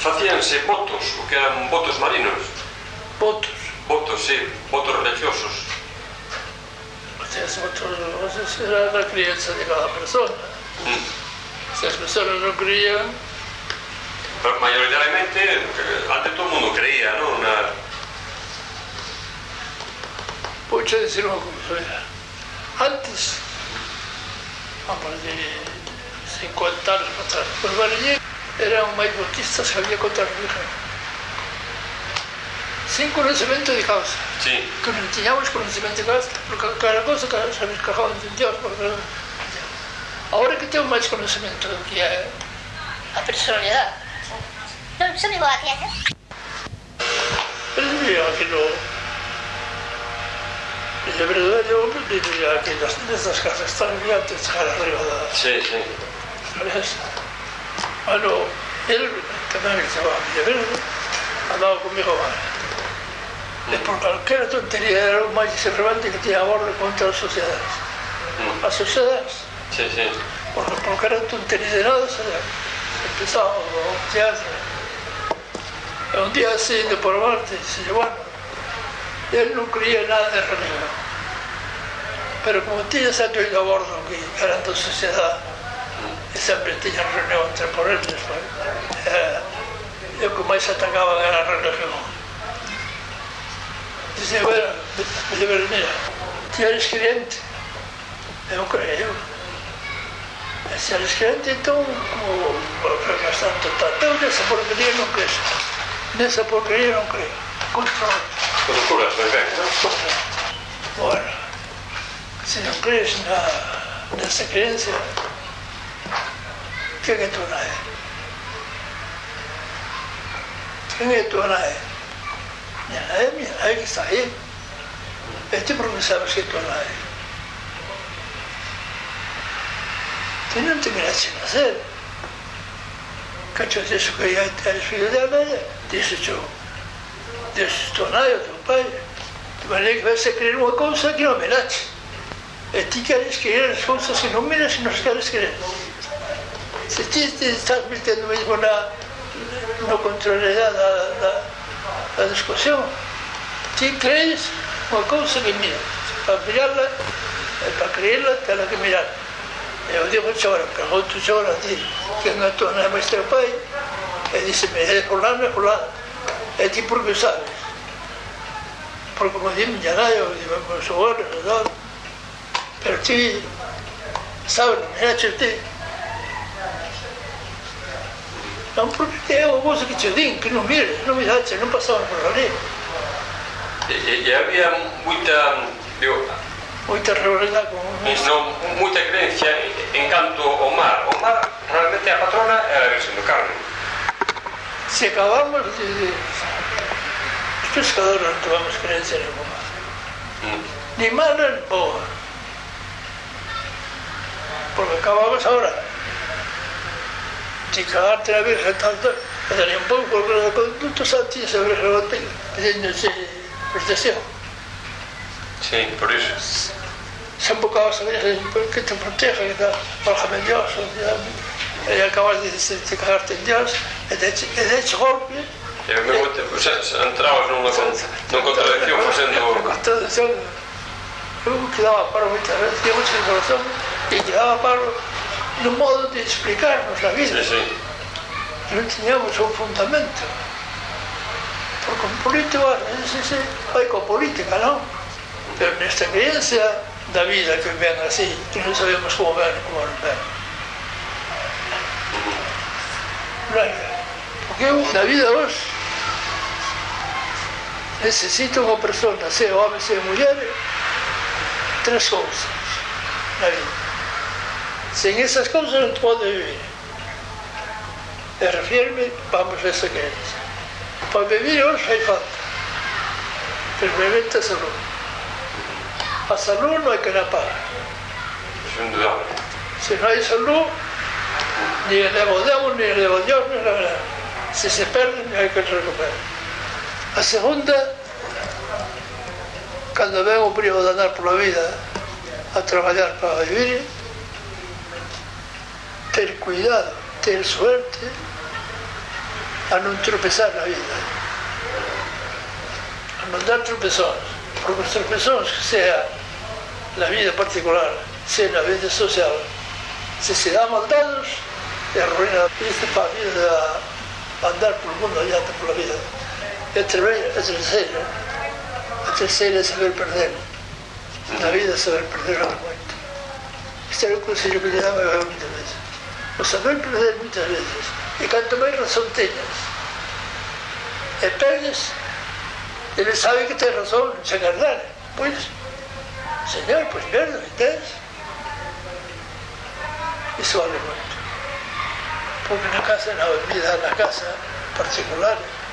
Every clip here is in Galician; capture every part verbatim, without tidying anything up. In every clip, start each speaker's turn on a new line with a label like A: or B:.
A: facíanse votos, o que eran votos marinos.
B: Votos.
A: Votos, sí, votos religiosos.
B: Los votos era la creencia de cada persona. Mm. Si las personas no creían...
A: Pero mayoritariamente, antes todo el mundo creía, ¿no? Una...
B: Puedo decir una cosa. Antes, vamos de cincuenta años atrás, los barrillos eran más bautistas que había contra la religión. Sin conocimiento de causa.
A: Sí.
B: Que no teníamos conocimiento de causa, porque cada cosa que se encajaban en Dios. Porque... Ahora que tengo más conocimiento de lo que es
C: la personalidad. No, sono igual a ti, ¿eh?
B: Pero diría que no. De verdad, yo diría que las, estas casas están bien antes de estar arriba de...
A: Sí, sí.
B: ¿Sabes? Bueno, él también estaba de verde, andaba conmigo mal. Es por cualquier tontería era lo más irrelevante que tenía borde contra las sociedades. Mm. Las sociedades.
A: Sí, sí.
B: Porque por cualquier tontería de nada se empezaba a teatro. Un día así de por Marte, dice, bueno, él no creía nada de religión. Pero como tenía siempre ido a bordo que eran de sociedad, y siempre tenían reunión entre por ellos, eh, lo que más atacaban era la religión. Dice, bueno, dice, mira, tú eres creyente. Eu creio. Se eres creyente, então, como bastante tanto, eu nessa porcaria não creio. Nessa porcaria não creio. Controle.
A: Controlas, muy bien, ¿no?
B: Bueno, si no crees na, nessa creencia, ¿quién es tu nadie? ¿Quién es tu nadie? Mi nadie, mi nadie que está ahí. Este porque sabes que es tu nadie. Tú no te miras sin hacer. Cacho, dice que ya eres filho de Amélia. Dice yo, dice tu nadie, tu pai. De maneira que vas a creer uma coisa que não miraste. E ti queres creer as coisas que não miras e não as queres creer. Se ti te estás metendo mesmo na, no controle da, da, da discussão, ti crees uma coisa que miras. Para mirarla, para creerla, tens que mirar. Eu digo agora, pergunto agora a ti, quem é tu nome, é teu pai? E dice-me, é fulano, é fulano. E ti porque sabes. Porque como digo, minha nai, eu digo, meu sogro, não. Pero ti, sabes, miraste ti. Não, porque é uma coisa que te digo, que não miras, não miraste, não passavam por ali.
A: E, e havia muita, digo,
B: muita rivalidade com
A: não, muita crença em canto ao mar. O mar, realmente a patrona era a Virgem do Carmen.
B: Se acabamos de... Os pescadores não tivemos crença nenhuma. Mm. Ni mala ni boa. Porque acabamos ahora de cagarte la Virgen tanto, que tenía un poco porque el conducto santi se Virgen pidiéndose protección.
A: Sí, por eso.
B: Se embocabas a Virgen que te proteja, que te válgame Dios, y acabas de, de, de cagarte en Dios, y de, de hecho golpe.
A: E mesmo o sea, entrabas nunha, nunha contradicción facendo...
B: Contradicción. Eu quedaba paro moitas veces, tinha mucha información, e quedaba paro no modo de explicarnos a vida.
A: Sí, sí.
B: Non tiñamos un fundamento. Porque un político, sí, sí, vai coa política, non? Pero nesta creencia da vida que ven así, que non sabemos como ven e como non ven. Porque eu, na vida hoxe, necesito unha persona, sea home, sea muller, tres cousas na vida. Sen esas cousas non pode vivir. E refirme, vamos a esa creencia. Para vivir hoxe fai falta. Primeiramente a salud. A salud non hai que la pagar.
A: Es indudable.
B: Se non hai salud, ni le podemos, ni le Dios, ni la verdad. Si se perde, hai que recuperar. A segunda, cando ven o brío de andar pola vida a traballar para vivir, ter cuidado, ter suerte a non tropezar na vida, a non dar tropezóns, porque os tropezóns que sea na vida particular, sea na vida social, se se dá mal dados, é arruina. Isto para a vida, a andar polo mundo adiante pola vida. E a terceira, a terceira é saber perder. Na vida saber perder é moito. Isto é o consello que lhe dá moitas veces. O saber perder moitas veces. E canto máis razón teñas e perdes, ele sabe que ten razón sen andar. Pois, señor, pois perdo, entendes? Iso vale moito. Porque na casa, na vida, na casa particular,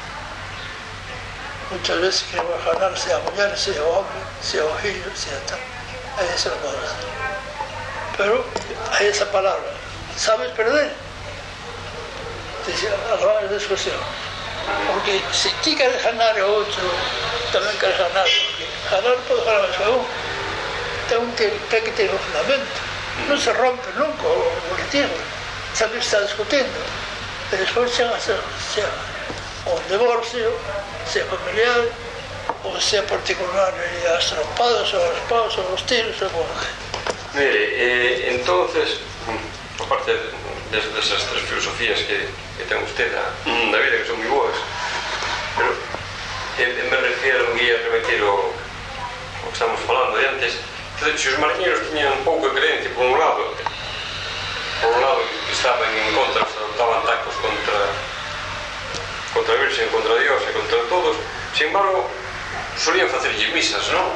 B: muchas veces que va a ganar, sea mujer, sea hombre, sea ojillo, sea tal. Ahí se lo puedo hacer. Pero hay esa palabra, ¿sabes perder? Dice, a la hora de discusión. Porque si ti quieres ganar a otro, también quieres ganar, porque ganar puede ganar a uno. Ten que tener un fundamento. Non se rompe nunca o colectivo. Sempre está discutindo. E despois chega a ser, sea un divorcio, sea familiar, ou sea particular, e as trompadas, ou as paus, ou os tiros, ou como que.
A: Mire, eh, entonces, por parte de, de esas tres filosofías que, que ten usted na, na vida, que son moi boas, pero eh, me refiero a repetir o, o que estamos falando de antes. Entonces, se os mariñeiros tiñan pouca creencia, por un lado, por un lado que estaban en contra, daban tacos contra contra a Virgen, contra Dios e contra todos, sin embargo, solían facerlle misas, non?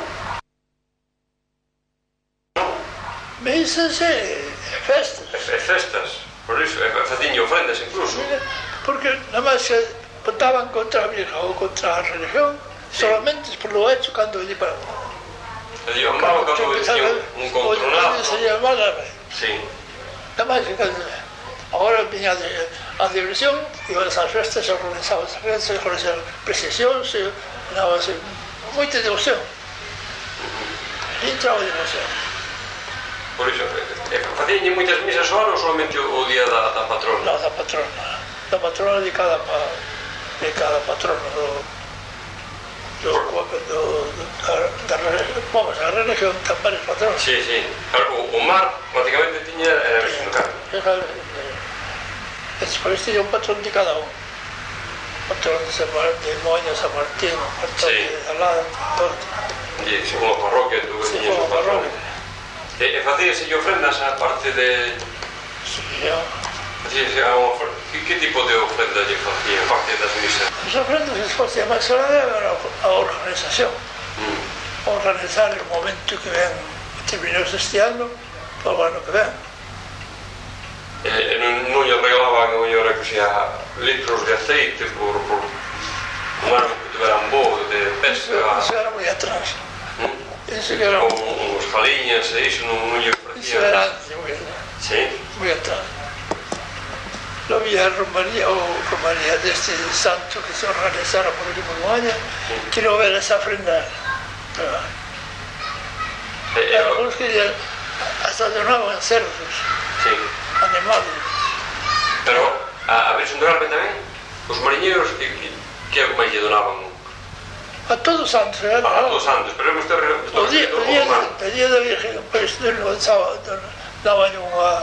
A: Non?
B: Misas e festas.
A: E festas, por iso, e faciñe ofrendas incluso.
B: Porque nada máis que votaban contra a Virgen ou contra a religión, solamente por lo hecho cando lle para...
A: Digo, malo cando dicía un controlado.
B: Se llamaba,
A: sí.
B: Nada máis que cando... Agora viña a diversión, iban as festas, se organizaban as festas, se organizaban precisións, se daba moita devoción. E entraba a devoción.
A: Por iso, facíanlle moitas misas ao ano ou solamente o día da, da patrona?
B: Non, da patrona. Da patrona de cada, de cada patrono do... Do, do, da, da, vamos, a religión ten varios patronos.
A: Sí, sí. O, o mar, prácticamente, tiña a Virgen do Carme.
B: Despois tiña un patrón de cada un. Patrón de, de Moña, San Martín, patrón sí. De Alada, todo.
A: E según a parroquia, tú
B: sí,
A: tiñas o patrón. E, e facíase ofrendas a parte de...
B: Sí, yo...
A: Facíase a ofrenda. Que, que tipo de ofrenda lle facía, a parte das misas?
B: As ofrendas que facía máis grande era a organización. Mm. Organizar o momento que ven, terminados este ano, para o ano que ven.
A: E, e non, non lle regalaban, non lle que sea litros de aceite por, por un ano que tuveran bo de pesca.
B: Eso era moi atrás.
A: Mm?
B: Eso era...
A: Ou uns jaliñas, e iso non, non lle ofrecía.
B: Eso era antes, moi atrás.
A: Sí?
B: Moi atrás. Lo había romaría, o romaría deste santo que se organizara por aquí por Moña, mm. Quiero ver esa ofrenda.
A: Eh,
B: Algunos que ya hasta donaban cerdos.
A: Sí.
B: Animales.
A: Pero a, a Virgen do Carme tamén, os mariñeiros que, que, que máis lle donaban?
B: A todos os santos, eh?
A: A todos os santos, pero eu estou
B: o día, o día, o día da Virgen, pois, no sábado, daban unha...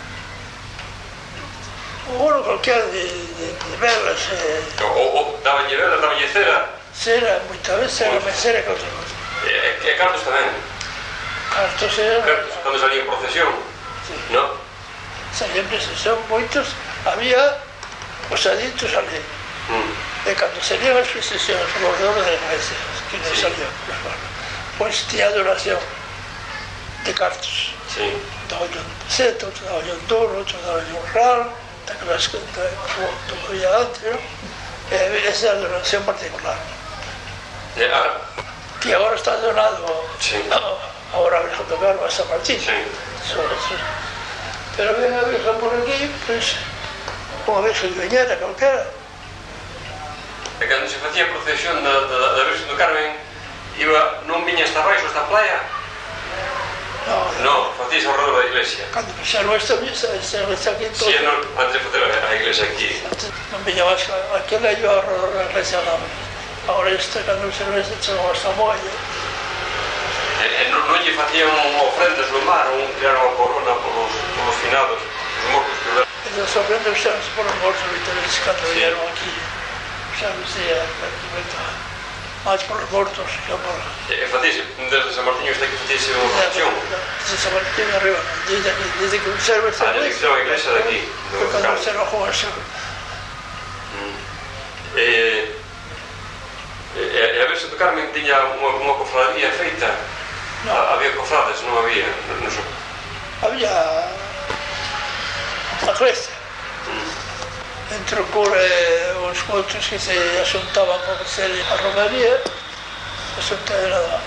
B: Uno cualquiera de, de, de velas. Eh,
A: o, o, daban lle velas, daban lle cera?
B: Cera, moitas veces era máis cera que outra cosa.
A: E, e cartos tamén?
B: Cartos era...
A: Cartos, cando salía en procesión?
B: Sí.
A: No?
B: Salían en procesión moitos, había os aditos ali.
A: Mm.
B: E cando salían as procesiones por redor das iglesias, que non
A: sí.
B: Salían, pois tiña adoración de cartos.
A: Sí.
B: Daban un peseta, outro daban un duro, outro daban un real, daquelas que había antes, non? E esa adoración particular.
A: Yeah.
B: Que agora está donado
A: sí.
B: Ahora a Virgen do Carme a San Martín.
A: Sí.
B: Pero ven a Virgen por aquí, pois, unha Virgen viñera calquera.
A: E cando se facía a procesión da, da, da Virgen do Carmen, iba, non viña hasta baixo, hasta a playa?
B: No,
A: No, facías ao redor da iglesia.
B: cando fixeron esta misa, esta misa aquí todo.
A: Si, sí, no, antes de facer a iglesia aquí.
B: Non viña máis aquel año ao redor da iglesia nada. Agora este, cando se ve, se chegou hasta Molla.
A: E, e non, non lle facían ofrendas no mar, un tiraron a corona polos, polos finados, os mortos que houveron.
B: E as ofrendas fixeronse por os mortos vitales cando
A: Sí.
B: vieron aquí. Xa dicía, máis por os mortos que por...
A: E facíase, desde San Martiño hasta aquí facíase unha procesión.
B: Desde San Martín arriba, desde, desde que fixeron esta
A: Ah, desde que fixeron a iglesia de aquí, do
B: foi cando
A: local.
B: se enojou a xo.
A: E, e, e a ver se do Carmen tiña unha, unha cofradía feita.
B: No.
A: A, había cofrades, non había. Non, non so.
B: Había a cresta. Entre o cura e os outros que se asuntaban para facer a romería, asuntaban nada.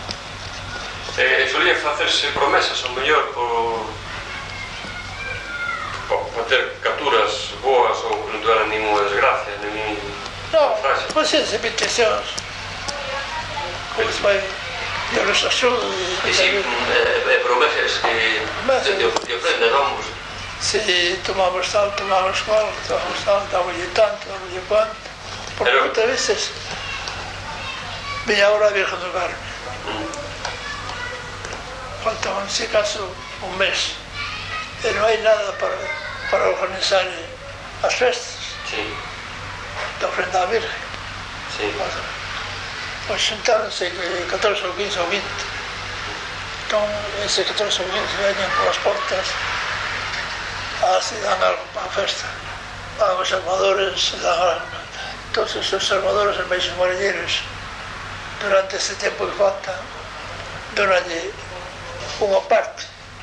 A: E solía facerse promesas, ao mellor, por, por facer capturas boas ou que non tuveran ninguna desgracia, ningún
B: No,
A: naufragio.
B: pois é, invitacións. Como se vai de los axudos.
A: E si, e, e promesas que
B: Promesas.
A: de, de, de ofrenda, vamos.
B: Se tomamos tal, tomamos cual, tomamos tal, dámoslle tanto, dámoslle cuanto. Porque
A: Pero-
B: moitas veces viña ahora a Virgen do Carmen. Faltaba, en ese caso, un mes. E non hai nada para, para organizar as festas
A: Sí,
B: de ofrenda á Virgen.
A: sí.
B: Pois xuntáronse catorce ou quince ou vinte. Entón, ese catorce ou quince veñen polas portas a se dan algo para a festa. Para os armadores se dan algo. Entón, os armadores e meixos mariñeiros durante ese tempo que falta donanlle unha parte.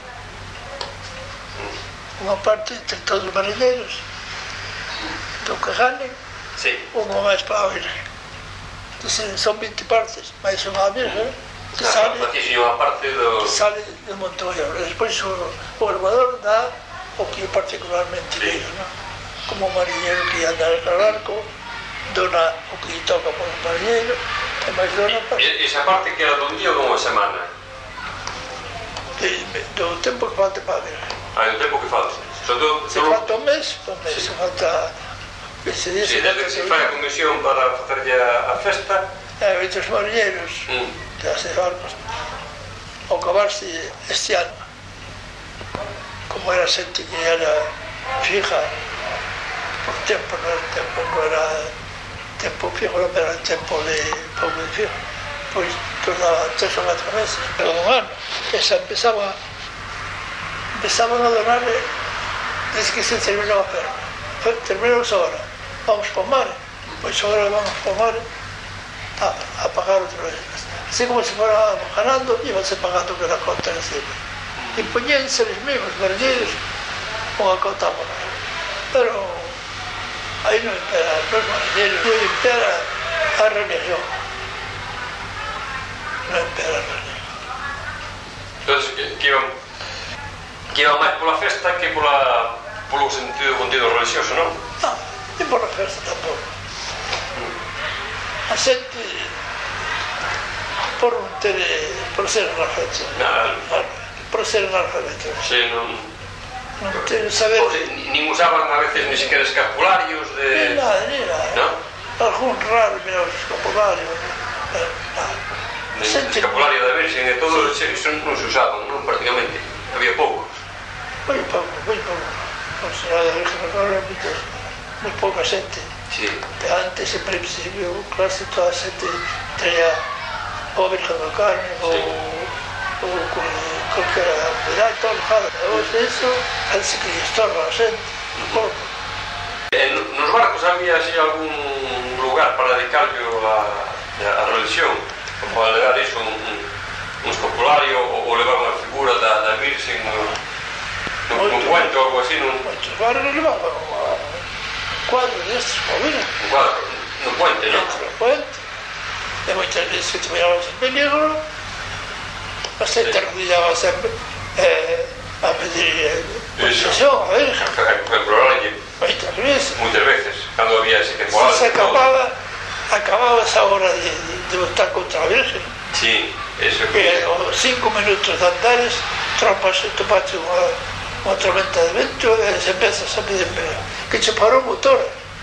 B: Unha parte entre todos os mariñeiros do que ganen,
A: Sí.
B: unha máis para a Virgen. Entón, son vinte partes, máis unha Virgen que
A: Ah,
B: sale,
A: facíase unha parte do...
B: que sale de Montoya. Despois o, o armador dá o que particularmente
A: Sí.
B: queira, ¿no? Como o mariñeiro que anda no barco, dona o que lle toca por o mariñeiro, e máis dona para
A: E, esa parte que era dun día ou dunha semana?
B: de, do tempo que falta para a Virgen.
A: Ah, o tempo que falta. Sobre todo,
B: Se
A: todo-
B: falta un mes, un mes, se falta ese día,
A: Sí,
B: se
A: desde
B: falta
A: que se
B: ese
A: fai a
B: día.
A: comisión para facerlle a, a festa,
B: E os mariñeiros
A: mm,
B: de as barcos ao acabarse este ano, como era xente que era fija por tempo, non era tempo, non era tempo fijo, non era tempo de pouco de fijo, pois tornaba tres ou catro meses, pero un ano, que xa empezaba empezaban a donarle desde que se terminou a ferma. Terminamos agora, vamos para o mar, pois agora vamos para o mar a, a pagar outra vez. Así como se fuera ganando, íbanse pagando que la conta encima. E poñense os mesmos mariñeiros unha cota por aí. Pero aí non impera os mariñeiros, non impera a religión. Non impera a religión.
A: entonces que, que iban que iban máis pola festa que pola polo sentido contido religioso, non?
B: Non, e por a festa tampouco. A xente, por non ter, por ser analfabeto,
A: Na,
B: por ser analfabeto,
A: sí, non...
B: non ter saber
A: O sea, ni- nin usaban a veces ni siquiera escapularios
B: ni
A: de...
B: nada, ni nada.
A: Non?
B: Algún raro, mira, os escapularios, pero nada. A
A: De, de
B: xente,
A: escapulario da Virgen e todo, sí. Eso non se usaban, non? Prácticamente. Había poucos.
B: moi pouco, moi pouco. O sea, da Virgen do Carmen, moitos, moi pouca xente.
A: Sí.
B: Que antes, en principio, casi toda a xente traía o Virgen do Carmen, ou, ou cualquier unidade, todo lojado. E hoxe eso, parece que estorba a xente, un pouco.
A: E no- nos barcos había así algún lugar para dedicarlo a, a religión, como para levar iso un, un, un escapulario ou, ou levar unha figura da, da Virgen no, no, un
B: Moito.
A: cuento ou algo así, nun,
B: Moitos barrios levaban un cuadro destes, como mira,
A: un cuadro, no puente, non?
B: dentro do puente. E moitas veces que tuviéramos en peligro, a xente
A: Sí.
B: arrodillaba sempre eh, a pedir concesión a Virgen.
A: Calcularlle
B: Moitas veces.
A: moitas veces, cando había ese
B: Se
A: temporal.
B: se acababa, acababa esa hora de, de, de votar contra a Virgen.
A: Sí, Eso
B: E aos cinco minutos de andares tropas e topache unha, unha tormenta de vento e se empezas a pedir que che parou o motor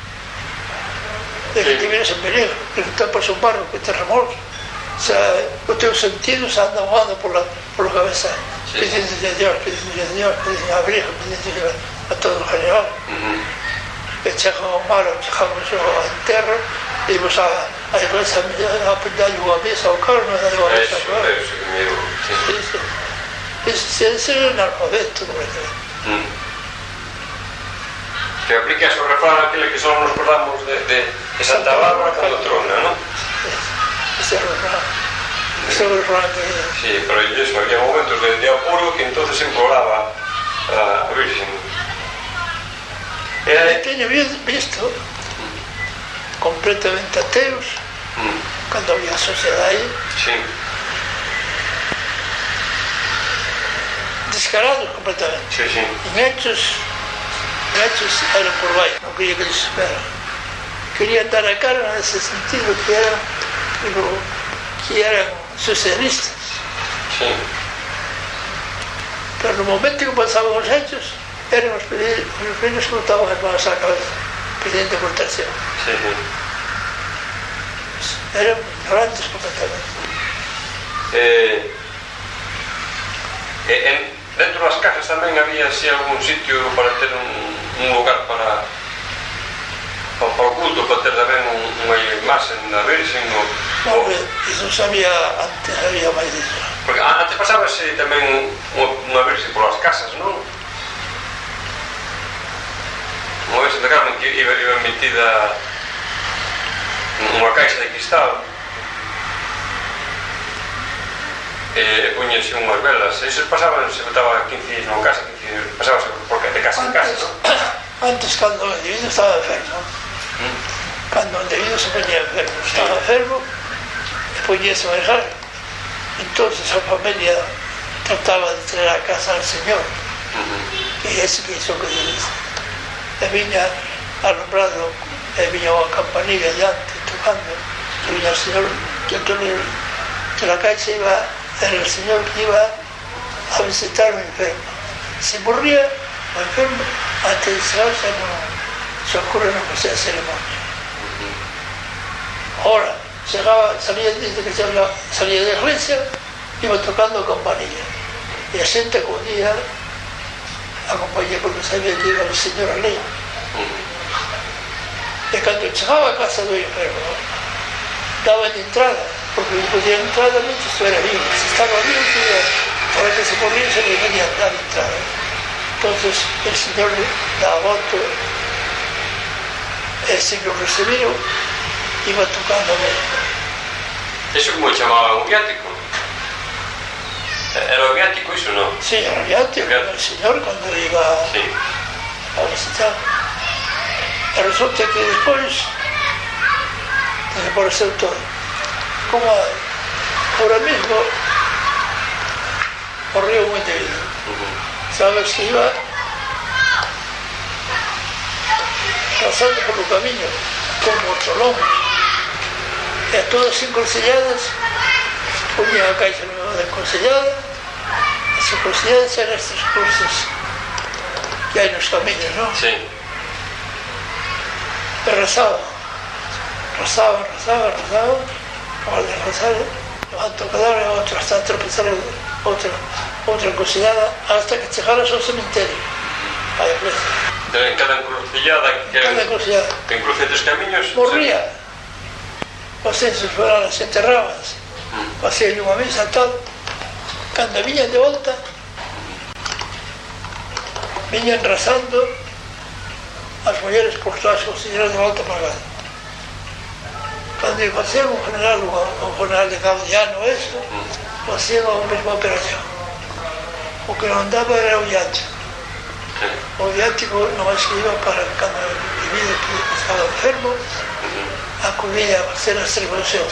B: de que te vienes en perigo, que te tapas un barro, que te remolques. O sea, os teus sentidos andan voando pola, pola cabeza, sí, pidiendo a Dios, pidiendo a Dios, pidiendo a abrigo, pidiendo a todo o general. Uh-huh. E chegan ao mar, chegamos ao enterro, e imos a, a iglesia a darlle unha misa ao carro, non darlle unha misa ao carro.
A: Eso, que miro, sí.
B: Isto, isto, isto é un alfabeto, completamente.
A: Mm. Que aplica ese refrán aquele que só nos acordamos de, de, de Santa Bárbara cando trona, non?
B: Ese refrán, ese refrán que...
A: Sí, pero eso, había momentos de, de apuro que entonces imploraba a, a Virgen.
B: Era... Teño visto completamente ateos, mm. cando había sociedade,
A: sí,
B: descarados completamente.
A: Sí, sí.
B: En hechos, en hechos eran por baixo, non quería que les esperan. Querían dar a cara nesse sentido que eran, digo, que eran socialistas.
A: Sí.
B: Pero no momento que pasaban os hechos, eran os primeros que botaban as manos á cabeza, pidiendo protección.
A: Sí, sí.
B: Eran ignorantes completamente.
A: Eh, en, dentro das casas tamén había así algún sitio para ter un, un lugar para, para, para o culto, para ter tamén un, unha imagen da Virgen ou,
B: non, ou... iso sabía antes, había máis disso.
A: Porque antes pasábase tamén unha, unha Virgen polas casas, non? Unha Virgen de Carmen que iba, iba metida nunha caixa de cristal e puñese unhas velas. Eso pasaba, se botaba quince días nunha casa, quince días, pasábase porque de casa en casa, non?
B: Antes, cando o individuo estaba enfermo, ¿Mm? cando o individuo se ponía enfermo, estaba enfermo e puñese a dejar, entonces a familia trataba de traer a casa al Señor. Uh-huh. E ese que hizo que dice. E viña alumbrado, e viña unha campanilla diante, tocando, e viña el Señor, que entonces que la caixa iba, era el Señor que iba a visitar ao enfermo. Se morría o enfermo, antes de cerrarse, no, se ocurre no que sea ceremonia. Ahora, llegaba, salía, desde que salía, salía de iglesia, iba tocando a campanilla. E a xente acudía a compañía porque sabía que iba o Señor a lei. E cando chegaba a casa do enfermo, daban entrada, porque non podía entrada mientras estuviera vivo. Se estaba vivo, para que se moría se le venía a dar entrada. Entonces el Señor daba voto, e se lo recibieron, iba tocando a mí.
A: Eso como chamaban o viático? Era o viático iso, non?
B: Sí, era o viático, el Señor cuando iba sí. a visitar. E resulta que despois desapareceu todo. Como ahora mismo corrió un individuo. Uh-huh. Sabes que iba pasando por o camiño como outro lomo. E a todas encrucilladas ponía a caixa de encrucillada. As encrucilladas eran estas cruces que hai nos camiños, non?
A: Sí.
B: E rezaba, rezaba, rezaba, rezaba, ao de rezar, levanto o cadáver, outro hasta tropezar outra, outra encrucillada, hasta que chegaras ao cementerio, a iglesia.
A: En cada encrucillada, que
B: cada encrucillada,
A: que encruce tres camiños,
B: morría. Os censos foráneos enterrabanse, facían unha misa tal, cando viñan de volta, viñan rezando as mulleres por todas as consideras de volta pagada. Cando facían un general, un general de Gaudiano, esto, facían a mesma operación. O que non daba era o viático. O viático non máis que iba para cando o individuo que estaba enfermo, acudía a facer a distribución.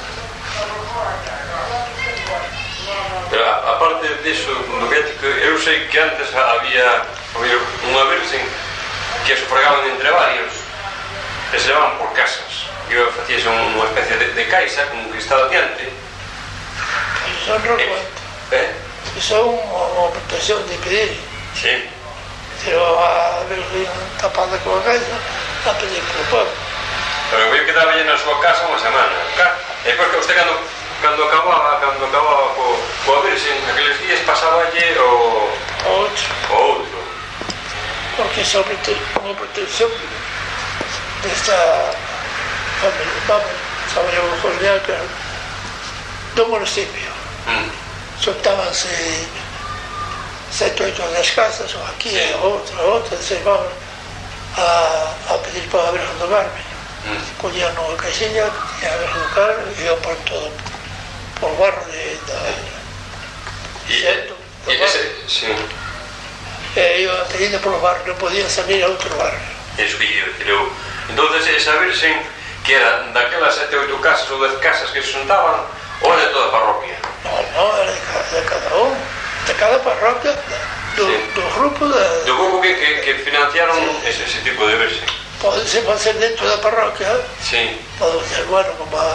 A: Pero aparte disso, do viático, eu sei que antes había, había unha virgen que sufragaban entre varios, que se llamaban por casas. Iba a facíase unha especie de, de caixa, como un cristal adiante,
B: Eso non cuento.
A: Eh?
B: Eso é unha protección de pedir.
A: Sí.
B: Pero a Virgen tapada coa casa, a pedir polo pueblo.
A: Pero eu quedaba na súa casa unha semana. E depois que usted cando, cando acababa, cando acababa co, coa Virgen, aqueles días pasaballe o...
B: O outro.
A: O outro.
B: Porque é unha protección desta familia, vamos, familia cordial, pero do municipio.
A: Mm.
B: Soltábanse sete, oito das casas, ou aquí,
A: Sí.
B: ou outra, outra, se vamos a, a pedir para a Virgen do Carme.
A: Mm.
B: Collían unha caixinha, que tiña a Virgen do Carme, e iban por todo, por barro de, da,
A: E,
B: Certo.
A: e ese, sí.
B: e iban pedindo polo barro, non podían salir a outro barrio.
A: Eso que lle decir eu. Entonces esa Virgen, que era daquelas sete, oito casas ou dez casas que se xuntaban, ou era de toda a parroquia?
B: No, no, era de cada, de cada un, de cada parroquia, do,
A: Sí.
B: do grupo de...
A: Do grupo que, que, que financiaron ese, ese tipo de Virgen.
B: Pode ser facer dentro da parroquia,
A: Sí.
B: pode ser, bueno, como a...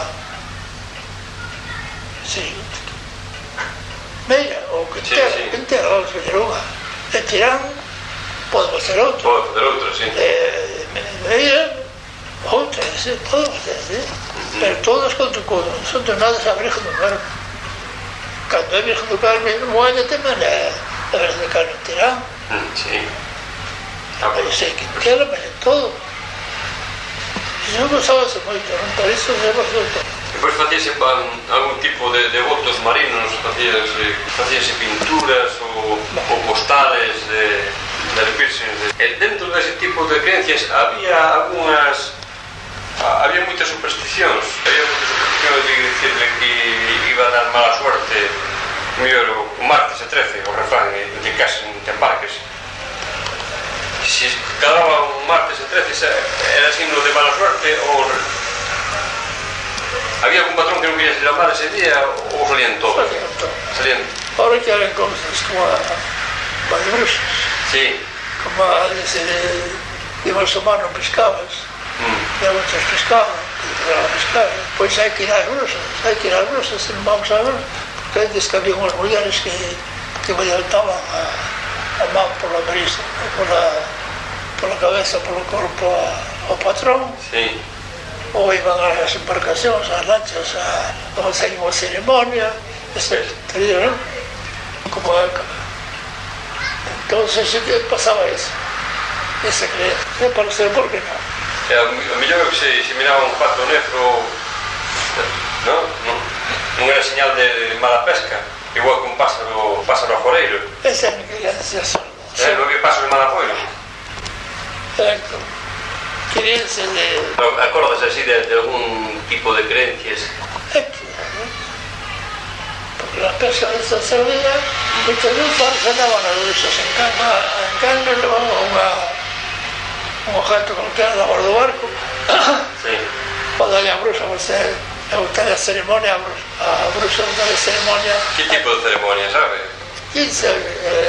B: Sí. Mira, o que
A: Sí,
B: entera,
A: sí.
B: que entera, vamos a fazer unha. E tirán, pode facer outro.
A: Pode fazer outro, sí.
B: E meira, outra, sí, pode facer, sí. Pero todos contra con, son donadas a Virgen do Carme. Cando a Virgen do Carme moeda tamén é a Virgen do Carme tirán.
A: Mm, sí. Ah,
B: Aí
A: pues,
B: sei que entera, mas é todo. E non gozábase moito, non? Para iso se bastante.
A: Depois facíase um, algún tipo de, de votos marinos, facíase, facíase pinturas ou, ou postales de, das virxens. E dentro dese tipo de creencias había algunhas... Había moitas supersticións. Había moitas supersticións de dicirle que iba a dar mala suerte mellor o martes e trece, o refrán, de casa en embarques. Se calaba un martes e trece, era signo de mala suerte ou... Había algún patrón que non quería salir a mar ese día ou salían todos?
B: Salían todos.
A: Salían.
B: Ahora que eran cousas como a Valdebrusas,
A: Sí.
B: como a ese de ibas ao mar non pescabas,
A: Mm.
B: e a outras pescaban, que iban a pescar, pois hai que ir ás brusas, hai que ir ás brusas, se non vamos a ver, porque antes que había unhas mulleres que, que me levantaban a, a man pola brisa, pola, pola cabeza, polo corpo a, ao patrón,
A: Sí.
B: ou iban ás embarcacións, ás lanchas, a, a facer unha ceremonia, este, non? Como a, entón, se pasaba eso, esa creencia, para ser porque non.
A: E a, a mellor que se, se miraba un pato negro, non? Non, non era señal de, de mala pesca, igual que un pássaro, pássaro aforeiro.
B: Esa é a minha creencia só.
A: Eh, non había pássaro de mala afoiro.
B: Exacto. Creencia de...
A: No, acordas así de, de algún tipo de creencias?
B: É que, ¿no? Porque la pesca de esta cerveza, muchas veces andaban as brusas en canga, en canga levaban unha un objeto calquera da bordo do barco,
A: Sí.
B: para darle a bruxa, você é o tal a ceremonia, a bruxa, a bruxa da ceremonia,
A: Que tipo de ceremonia, sabe?
B: quince, eh,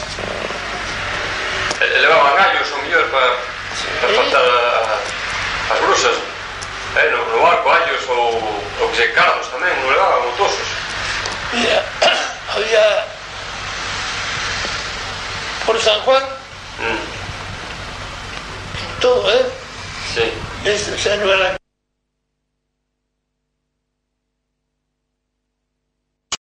A: E- Levaban gallos ou mellor para, para espantar a, a, as brusas. Eh, no, no barco, gallos ou, ou que se cardos tamén, non levaban, ou tosos.
B: mira, había por San Juan,
A: Mm.
B: todo, eh,
A: Sí.
B: este, o sea, no era